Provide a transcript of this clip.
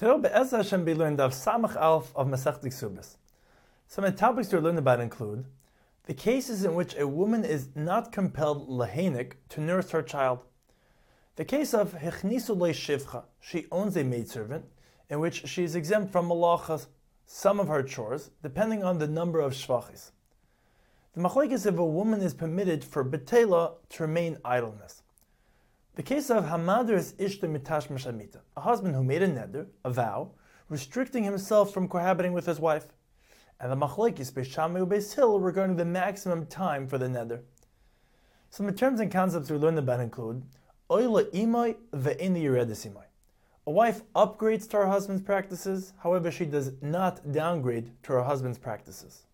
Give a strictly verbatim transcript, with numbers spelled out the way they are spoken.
Today, Be'ez Hashem, be learned of Samach Alf of Masechta Ksubos. Some of the topics to learn about include the cases in which a woman is not compelled lahenik to nurse her child. The case of Hechnisu Shivcha, she owns a maidservant, in which she is exempt from malachas, some of her chores, depending on the number of shvachis. The machlokes if a woman is permitted for betela to remain idleness. The case of Hamadris Ishta Mitash Mashamita, a husband who made a neder, a vow, restricting himself from cohabiting with his wife, and the machlokes Beis Shammai and Beis Hillel regarding the maximum time for the neder. Some of the terms and concepts we learned about include Oila imai ve'eni yeredes imai. A wife upgrades to her husband's practices, however she does not downgrade to her husband's practices.